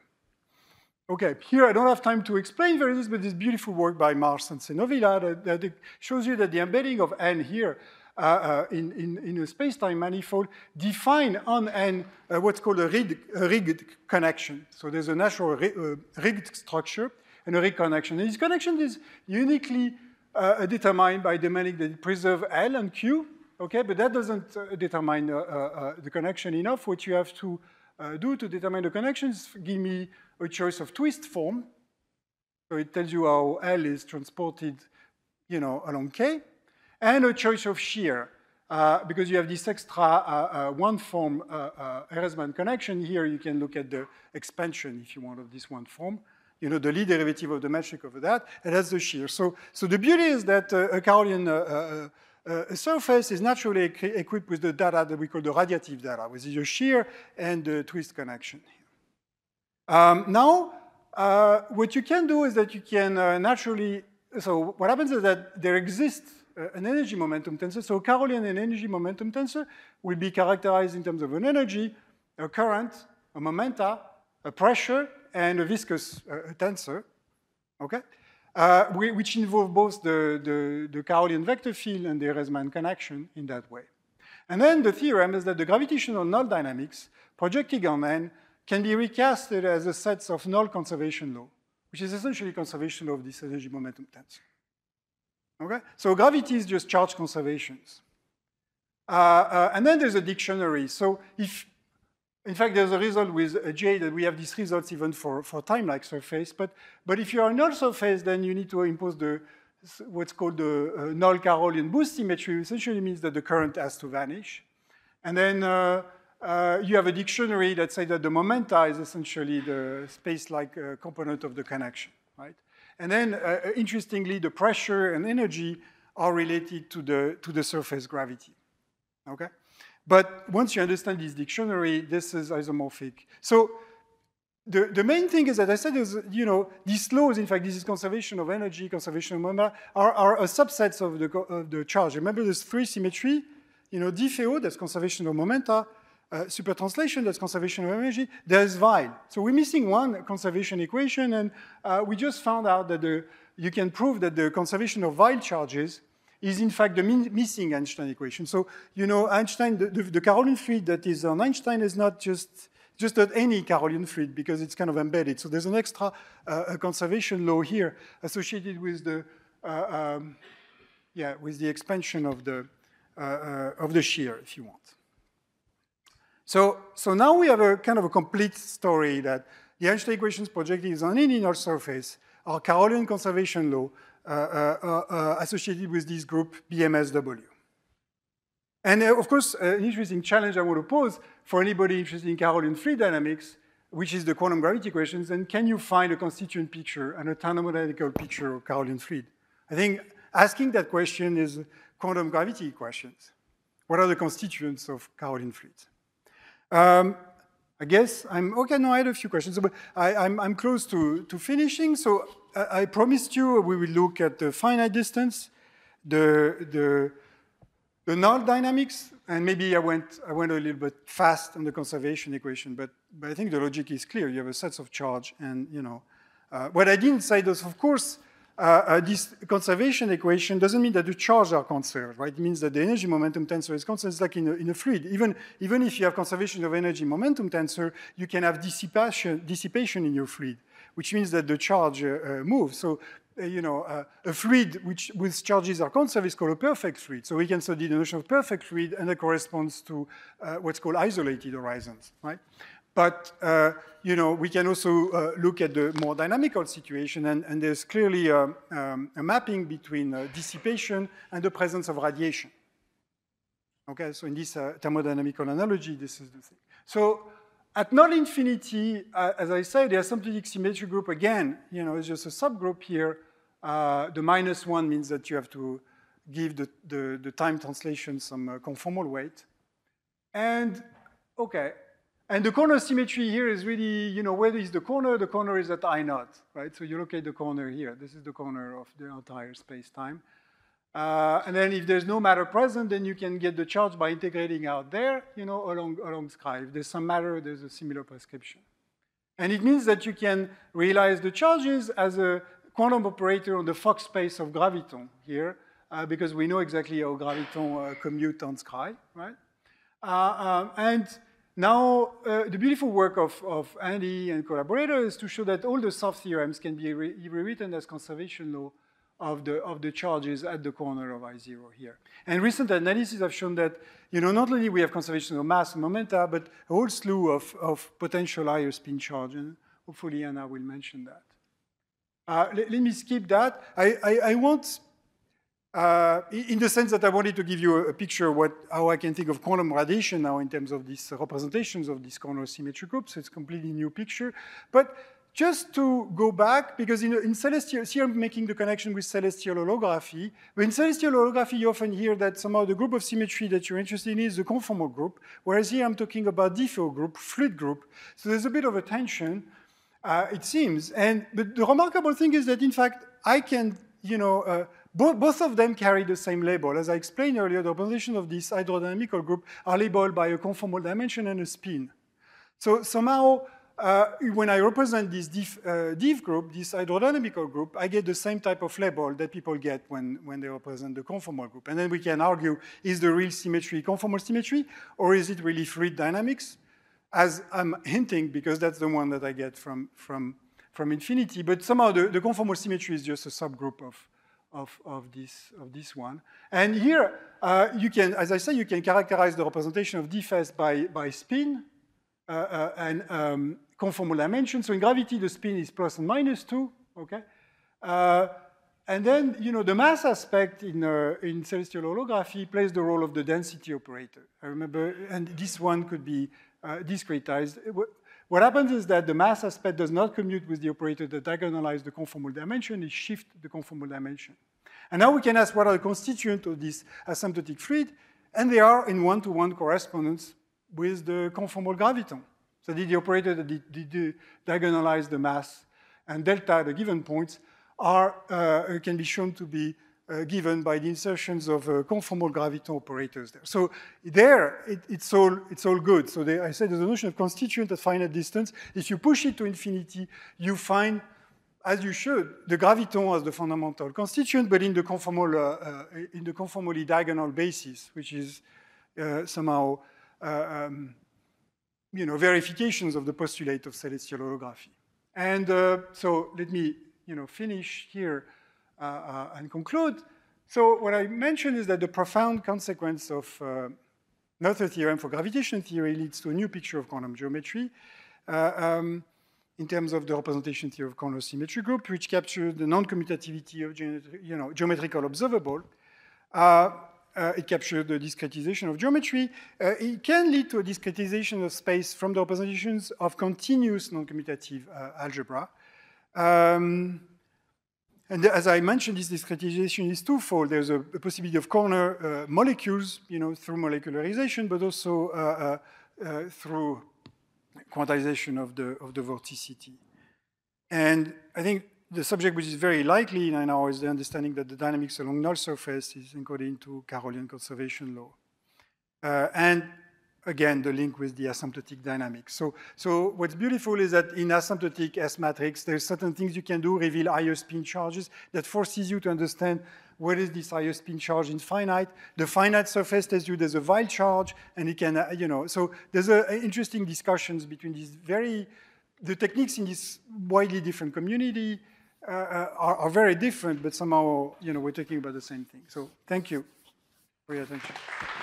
Okay, here I don't have time to explain very this, but this beautiful work by Mars and Senovilla that shows you that the embedding of N here in a space-time manifold define on N what's called a rigged connection. So there's a natural rigged structure and a rigged connection. And this connection is uniquely determined by demanding that it preserve L and Q, okay, but that doesn't determine the connection enough. What you have to do to determine the connections, give me a choice of twist form. So it tells you how L is transported, along K, and a choice of shear. because you have this extra one-form Ehresmann connection. Here you can look at the expansion, if you want, of this one form. You know, the Lie derivative of the metric over that, and that's the shear. So the beauty is that a Carolean surface is naturally equipped with the data that we call the radiative data, with the shear and the twist connection. Now, what you can do is that you can naturally, so what happens is that there exists an energy momentum tensor. So Carolean and energy momentum tensor will be characterized in terms of an energy, a current, a momenta, a pressure, and a viscous tensor, okay? Which involve both the Carolean vector field and the Ehresmann connection in that way. And then the theorem is that the gravitational null dynamics projecting on N can be recasted as a set of null conservation law, which is essentially conservation law of this energy momentum tensor. Okay? So gravity is just charge conservations. And then there's a dictionary. So if, in fact, there's a result with J that we have these results even for time-like surface. But if you are a null surface, then you need to impose what's called the null Carolean boost symmetry, which essentially means that the current has to vanish. And then you have a dictionary that says that the momenta is essentially the space-like component of the connection, right? And then, interestingly, the pressure and energy are related to the surface gravity, okay? But once you understand this dictionary, this is isomorphic. So the main thing is that I said is, you know, these laws, in fact, this is conservation of energy, conservation of momenta, are a subsets of the charge. Remember, there's three symmetry, you know, DFO, that's conservation of momenta, supertranslation, that's conservation of energy. There's Weil. So we're missing one conservation equation, and we just found out that you can prove that the conservation of Weil charges is in fact the missing Einstein equation. So, you know, Einstein, the Carolean fluid that is on Einstein is not just not any Carolean fluid because it's kind of embedded. So there's an extra conservation law here associated with the expansion of the shear, if you want. So now we have a kind of a complete story that the Einstein equations projected on any null surface are Carolean conservation law associated with this group BMSW. And of course, an interesting challenge I want to pose for anybody interested in Carolean fluid dynamics, which is the quantum gravity equations, and can you find a constituent picture and a thermodynamical picture of Carolean fluid? I think asking that question is quantum gravity questions. What are the constituents of Carolean fluids? I guess okay, no, I had a few questions, but I'm close to finishing. So I promised you we will look at the finite distance, the null dynamics, and maybe I went a little bit fast on the conservation equation, but I think the logic is clear. You have a set of charge, and you know, what I didn't say is, of course, this conservation equation doesn't mean that the charges are conserved, right? It means that the energy momentum tensor is constant. It's like in a fluid. Even if you have conservation of energy momentum tensor, you can have dissipation in your fluid, which means that the charge moves. So, you know, a fluid with charges are conserved is called a perfect fluid. So we can study the notion of perfect fluid, and that corresponds to what's called isolated horizons, right? But, you know, we can also look at the more dynamical situation, and there's clearly a mapping between dissipation and the presence of radiation. Okay, so in this thermodynamical analogy, this is the thing. So at null infinity, as I said, the asymptotic symmetry group, again, you know, is just a subgroup here. The -1 means that you have to give the time translation some conformal weight. And, okay. And the corner symmetry here is really, you know, where is the corner? The corner is at I0, right? So you locate the corner here. This is the corner of the entire space-time. And then if there's no matter present, then you can get the charge by integrating out there, you know, along sky. If there's some matter, there's a similar prescription. And it means that you can realize the charges as a quantum operator on the Fock space of graviton here, because we know exactly how graviton commute on sky, right? And now, the beautiful work of Andy and collaborators is to show that all the soft theorems can be rewritten as conservation law of the charges at the corner of I0 here. And recent analyses have shown that, you know, not only we have conservation of mass and momenta, but a whole slew of potential higher spin charge, and hopefully Anna will mention that. Let me skip that. I want in the sense that I wanted to give you a picture of how I can think of quantum radiation now in terms of these representations of these corner symmetry groups. So it's a completely new picture. But just to go back, because in celestial, here I'm making the connection with celestial holography. But in celestial holography, you often hear that somehow the group of symmetry that you're interested in is the conformal group, whereas here I'm talking about diffeo group, fluid group. So there's a bit of a tension, it seems. But the remarkable thing is that, in fact, I can, both of them carry the same label. As I explained earlier, the representation of this hydrodynamical group are labeled by a conformal dimension and a spin. So somehow, when I represent this div group, this hydrodynamical group, I get the same type of label that people get when they represent the conformal group. And then we can argue, is the real symmetry conformal symmetry, or is it really fluid dynamics? As I'm hinting, because that's the one that I get from infinity. But somehow the conformal symmetry is just a subgroup of this one. And here, you can, as I say, you can characterize the representation of dFs by spin and conformal dimension. So in gravity, the spin is plus and minus 2, okay? And then, the mass aspect in celestial holography plays the role of the density operator. I remember, and this one could be discretized. What happens is that the mass aspect does not commute with the operator that diagonalizes the conformal dimension, it shifts the conformal dimension. And now we can ask what are the constituents of this asymptotic fluid, and they are in one-to-one correspondence with the conformal graviton. So the operator that did diagonalize the mass and delta at the given points can be shown to be given by the insertions of conformal graviton operators there. So there, it's all good. So I said there's a notion of constituent at finite distance. If you push it to infinity, you find, as you should, the graviton as the fundamental constituent, but in the conformally diagonal basis, which is somehow verifications of the postulate of celestial holography. And so let me finish here and conclude. So what I mentioned is that the profound consequence of Noether theorem for gravitation theory leads to a new picture of quantum geometry in terms of the representation theory of corner symmetry group, which captures the non-commutativity of geometrical observable. It captures the discretization of geometry. It can lead to a discretization of space from the representations of continuous non-commutative algebra. And as I mentioned, this discretization is twofold. There's a possibility of corner molecules, through molecularization, but also through quantization of the vorticity. And I think the subject which is very likely now is the understanding that the dynamics along null surface is encoded into Carolean conservation law. And again, the link with the asymptotic dynamics. So what's beautiful is that in asymptotic S matrix, there's certain things you can do, reveal higher spin charges that forces you to understand what is this higher spin charge in finite. The finite surface tells you there's a Weyl charge, and it can, so there's interesting discussions between these the techniques in this widely different community are very different, but somehow, we're talking about the same thing. So thank you for your attention.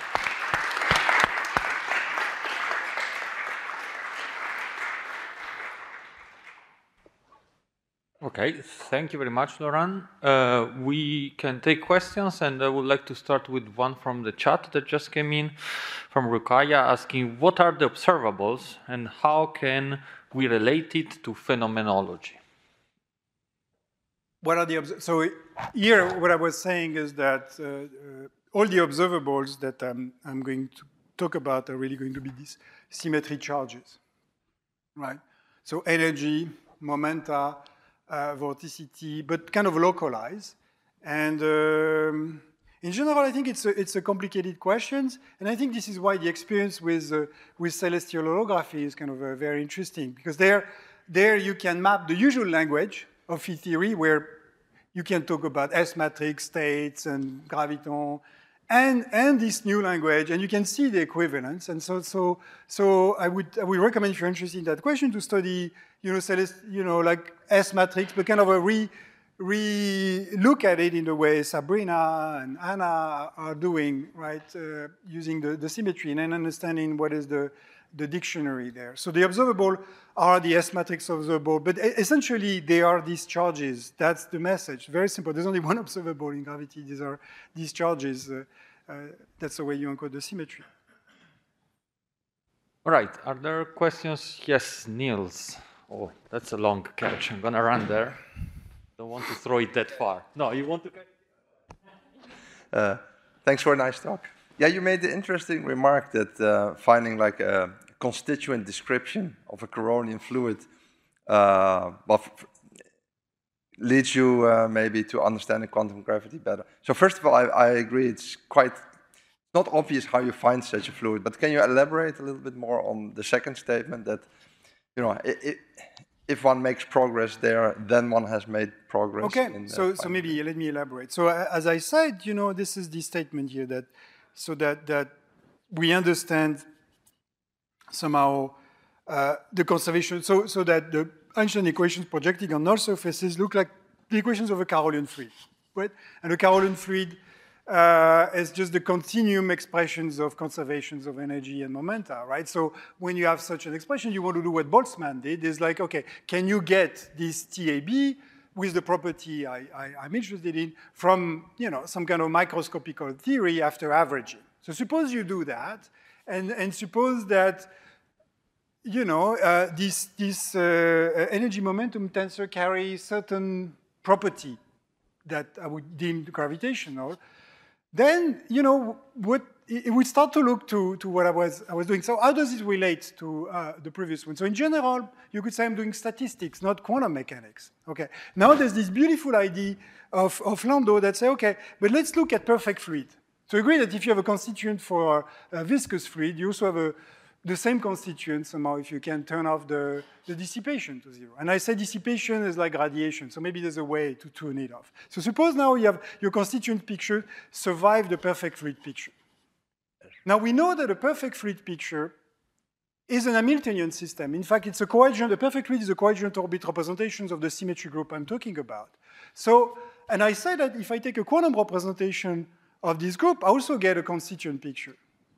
Okay, thank you very much, Laurent. We can take questions, and I would like to start with one from the chat that just came in from Rukaya asking, what are the observables and how can we relate it to phenomenology? What are so here, what I was saying is that all the observables that I'm going to talk about are really going to be these symmetry charges, right? So energy, momenta, vorticity, but kind of localized. And in general, I think it's a complicated question, and I think this is why the experience with celestial holography is kind of very interesting, because there you can map the usual language of field theory, where you can talk about S matrix states and graviton, and this new language, and you can see the equivalence. And so I would recommend, if you're interested in that question, to study like S matrix, but kind of re-look at it in the way Sabrina and Anna are doing, right, using the symmetry and then understanding what is the dictionary there. So the observable are the S matrix observable, but essentially they are these charges. That's the message. Very simple. There's only one observable in gravity. These are these charges. That's the way you encode the symmetry. All right. Are there questions? Yes, Niels. Oh, that's a long catch. I'm gonna run there. Don't want to throw it that far. No, you want to? Thanks for a nice talk. Yeah, you made the interesting remark that finding like a constituent description of a coronium fluid leads you maybe to understanding quantum gravity better. So first of all, I agree, it's not obvious how you find such a fluid, but can you elaborate a little bit more on the second statement that, you know, if one makes progress there, then one has made progress. Okay, so maybe let me elaborate. So as I said, you know, this is the statement here that we understand somehow the conservation, so that the Einstein equations projecting on null surfaces look like the equations of a Carolean fluid, right? And a Carolean fluid is just the continuum expressions of conservations of energy and momenta, right? So when you have such an expression, you want to do what Boltzmann did, is like, okay, can you get this TAB with the property I'm interested in from, you know, some kind of microscopical theory after averaging? So suppose you do that, and suppose that, you know, this energy momentum tensor carries certain property that I would deem gravitational, then, you know, it would start to look to what I was doing. So how does it relate to the previous one? So in general, you could say I'm doing statistics, not quantum mechanics. Okay. Now there's this beautiful idea of Landau that say, okay, but let's look at perfect fluid. So agree that if you have a constituent for a viscous fluid, you also have the same constituent somehow if you can turn off the dissipation to zero. And I say dissipation is like radiation, so maybe there's a way to tune it off. So suppose now you have your constituent picture survive the perfect fluid picture. Now we know that a perfect fluid picture is an Hamiltonian system. In fact, it's a coadjuvant, the perfect fluid is a coadjuvant orbit representations of the symmetry group I'm talking about. So, and I say that if I take a quantum representation of this group, I also get a constituent picture.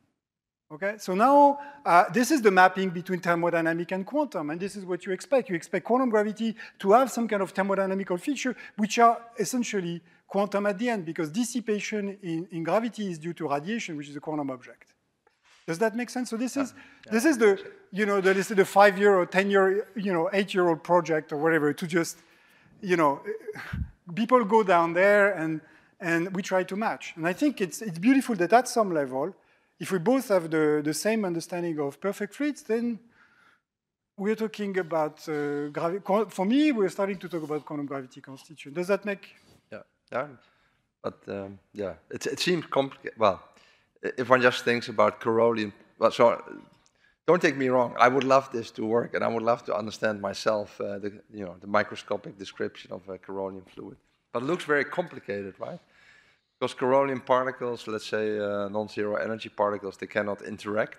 Okay, so now this is the mapping between thermodynamic and quantum, and this is what you expect. You expect quantum gravity to have some kind of thermodynamical feature, which are essentially quantum at the end, because dissipation in gravity is due to radiation, which is a quantum object. Does that make sense? So this is the, you know, the 5-year or 10-year, you know, 8-year-old project or whatever to just, you know, people go down there and we try to match. And I think it's beautiful that at some level, if we both have the same understanding of perfect fluids, then we're talking about, for me, we're starting to talk about quantum gravity constituent. Does that make? Yeah. But yeah, it seems complicated. Well, if one just thinks about coronium, well, so don't take me wrong. I would love this to work, and I would love to understand myself, the microscopic description of a coronium fluid. But it looks very complicated, right? Because coronium particles, let's say non-zero energy particles, they cannot interact.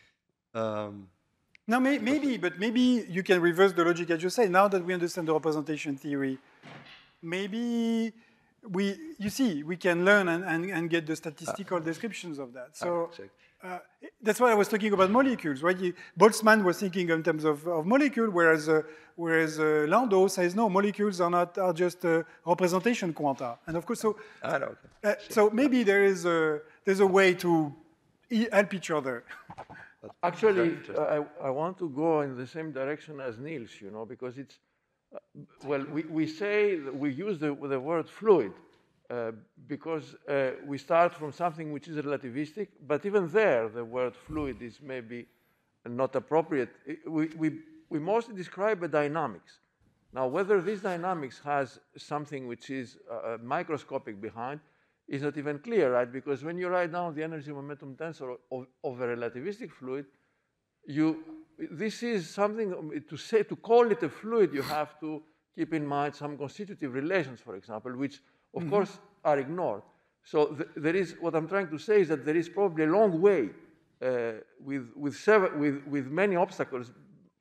No, maybe you can reverse the logic as you say. Now that we understand the representation theory, maybe we can learn and get the statistical descriptions of that. So that's why I was talking about molecules, right? Boltzmann was thinking in terms of molecule, whereas Landau says no, molecules are just representation quanta. And of course, so maybe there's a way to help each other. Actually, I want to go in the same direction as Niels, you know, because it's well, we use the word fluid because we start from something which is relativistic, but even there, the word fluid is maybe not appropriate. We mostly describe a dynamics. Now, whether this dynamics has something which is microscopic behind is not even clear, right? Because when you write down the energy momentum tensor of a relativistic fluid, this is something to call it a fluid, you have to keep in mind some constitutive relations, for example, which of course are ignored. So what I'm trying to say is that there is probably a long way with many obstacles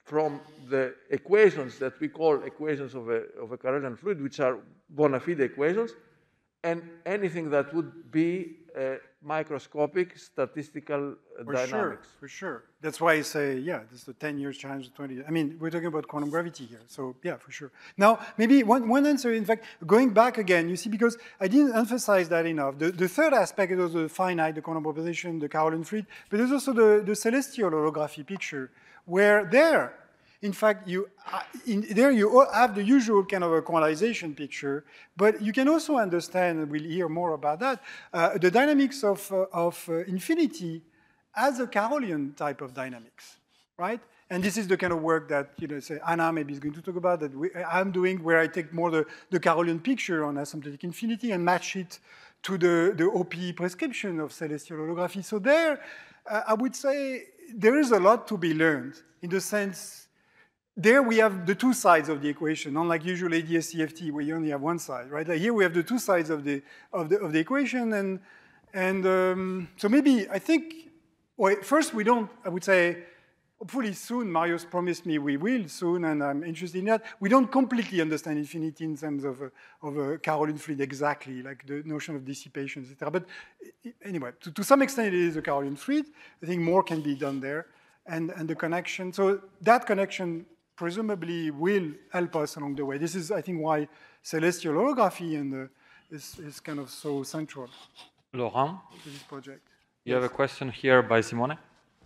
from the equations that we call equations of a Carolean fluid, which are bona fide equations, and anything that would be microscopic statistical dynamics. For sure. That's why I say, yeah, this is the 10 years challenge, 20. I mean, we're talking about quantum gravity here. So, yeah, for sure. Now, maybe one answer, in fact, going back again, you see, because I didn't emphasize that enough. The third aspect is the finite, the quantum proposition, the Carolean fluid, but there's also the celestial holography picture, where there, in fact, you have the usual kind of a quantization picture, but you can also understand, and we'll hear more about that, the dynamics of infinity as a Carolean type of dynamics, right? And this is the kind of work that, say Anna maybe is going to talk about, that I'm doing, where I take more the Carolean picture on asymptotic infinity and match it to the OPE prescription of celestial holography. So there, I would say there is a lot to be learned, in the sense, there we have the two sides of the equation, unlike usual ADS-CFT, where you only have one side, right? Here we have the two sides of the equation, and so maybe I think, well, first we don't. I would say, hopefully soon. Marius promised me we will soon, and I'm interested in that. We don't completely understand infinity in terms of a Carolean fluid exactly, like the notion of dissipation, etc. But anyway, to some extent, it is a Carolean fluid. I think more can be done there, and the connection. So that connection presumably will help us along the way. This is, I think, why celestial holography is kind of so central. Laurent, to this project. You have a question here by Simone?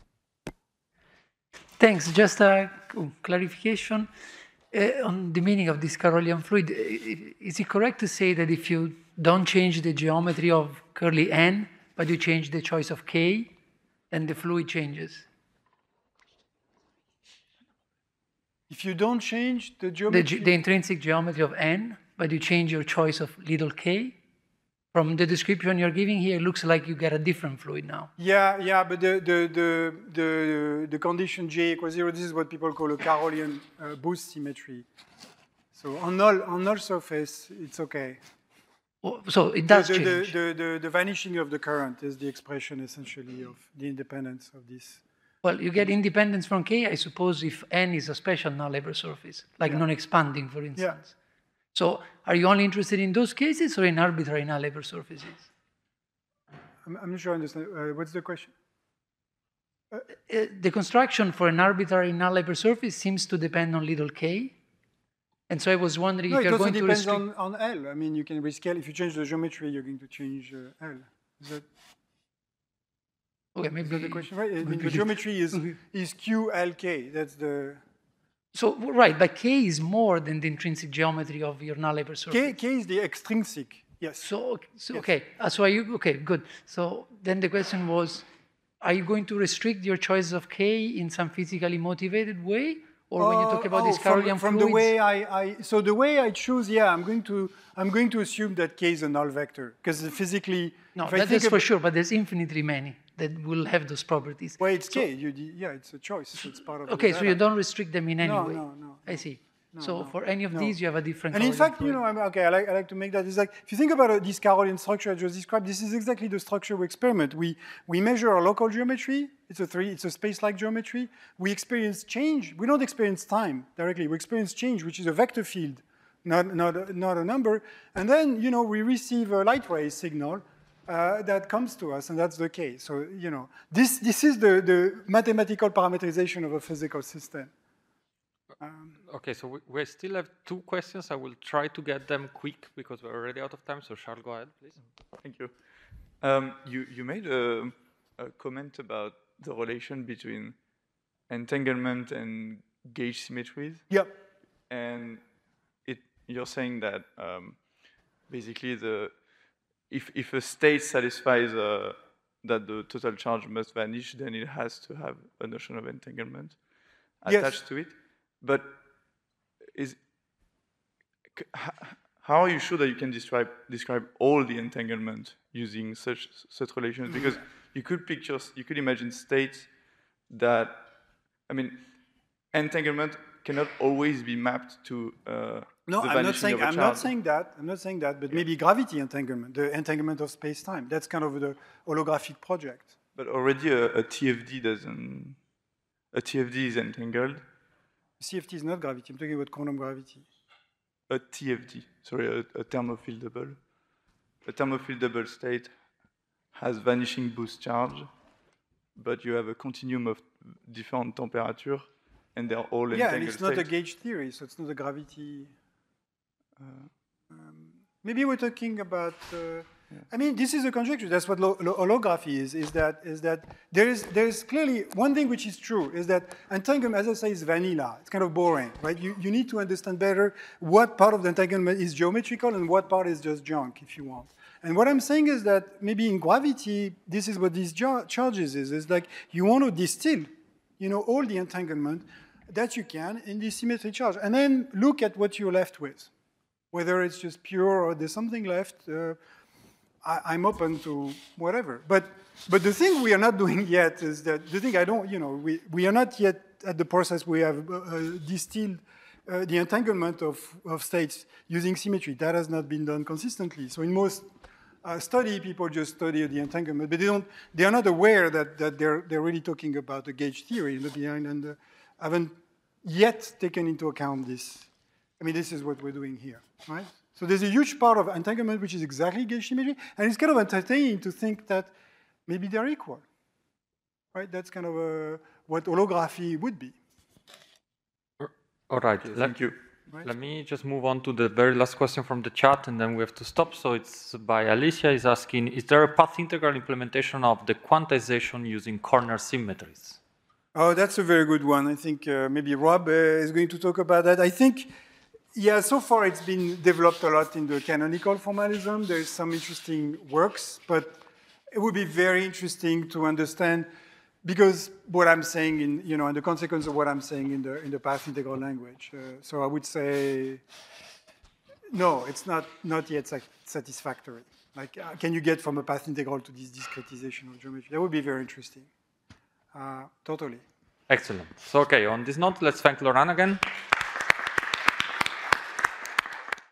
Thanks. Just a clarification on the meaning of this Carolean fluid. Is it correct to say that if you don't change the geometry of curly n, but you change the choice of k, then the fluid changes? If you don't change the geometry? The intrinsic geometry of n, but you change your choice of little k, from the description you're giving here, it looks like you get a different fluid now. Yeah, but the condition J equals 0, this is what people call a Carolean boost symmetry. So on null surface, it's okay. So it does change. The vanishing of the current is the expression, essentially, of the independence of this. Well, you get independence from K, I suppose, if N is a special null-Lebesgue surface, like non-expanding, for instance. Yeah. So are you only interested in those cases or in arbitrary null-Lebesgue surfaces? I'm not sure I understand. What's the question? The construction for an arbitrary null-Lebesgue surface seems to depend on little k. And so I was wondering if you're going to restrict... it depends on L. I mean, you can rescale. If you change the geometry, you're going to change L. Is that... Okay, maybe the question, right? I mean, the geometry is QLK. That's the. So right, but K is more than the intrinsic geometry of your null-Lebesgue surface. K is the extrinsic. Yes. So yes. Okay. So are you okay? Good. So then the question was, are you going to restrict your choice of K in some physically motivated way, or when you talk about this Carolean from fluids? the way so the way I choose, yeah, I'm going to assume that K is a null vector because physically. No, that is for sure. But there's infinitely many that will have those properties. Well, it's K. Yeah, it's a choice. It's part of. Okay, so you don't restrict them in any way. No. I see. So for any of these, you have a different. And in fact, I like to make that. It's like if you think about this Carolean structure I just described, this is exactly the structure we experiment. We measure our local geometry. It's a space-like geometry. We experience change. We don't experience time directly. We experience change, which is a vector field, not a number. And then we receive a light ray signal that comes to us, and that's the case. So this is the mathematical parameterization of a physical system. Okay, so we still have 2 questions. I will try to get them quick because we're already out of time. So Charles, go ahead, please. Thank you. You made a comment about the relation between entanglement and gauge symmetries. Yeah. And you're saying that basically if a state satisfies that the total charge must vanish, then it has to have a notion of entanglement attached to it. But how are you sure that you can describe all the entanglement using such relations? Because you could imagine states that, I mean, entanglement cannot always be mapped to no, the I'm not saying charge. I'm not saying that, but maybe gravity entanglement, the entanglement of space-time. That's kind of the holographic project. But already a TFD is entangled. CFT is not gravity. I'm talking about quantum gravity. A TFD, sorry, a thermophile double. A thermophile double state has vanishing boost charge, but you have a continuum of different temperature, and they're all Yeah, entangled and it's not a states. gauge theory, so it's not a gravity. Maybe we're talking about. I mean, this is a conjecture. That's what holography is. Is that there is clearly one thing which is true is that entanglement, as I say, is vanilla. It's kind of boring, right? You need to understand better what part of the entanglement is geometrical and what part is just junk, if you want. And what I'm saying is that maybe in gravity, this is what these charges is. It's like you want to distill, all the entanglement that you can in this symmetry charge, and then look at what you're left with. Whether it's just pure or there's something left, I'm open to whatever. But the thing we are not doing yet is that the thing we are not yet at the process we have distilled the entanglement of states using symmetry. That has not been done consistently. So in most study, people just study the entanglement, but they are not aware that they're really talking about the gauge theory in the behind and haven't yet taken into account this. I mean, this is what we're doing here, right? So there's a huge part of entanglement which is exactly gauge symmetry, and it's kind of entertaining to think that maybe they're equal, right? That's kind of what holography would be. All right. Thank you. Let me just move on to the very last question from the chat, and then we have to stop. So it's by Alicia. Is asking, is there a path integral implementation of the quantization using corner symmetries? Oh, that's a very good one. I think maybe Rob is going to talk about that. I think, yeah, so far it's been developed a lot in the canonical formalism. There's some interesting works, but it would be very interesting to understand, because what I'm saying and the consequence of what I'm saying in the path integral language. So I would say, no, it's not yet satisfactory. Like, can you get from a path integral to this discretization of geometry? That would be very interesting. Totally. Excellent. So, okay, on this note, let's thank Laurent again.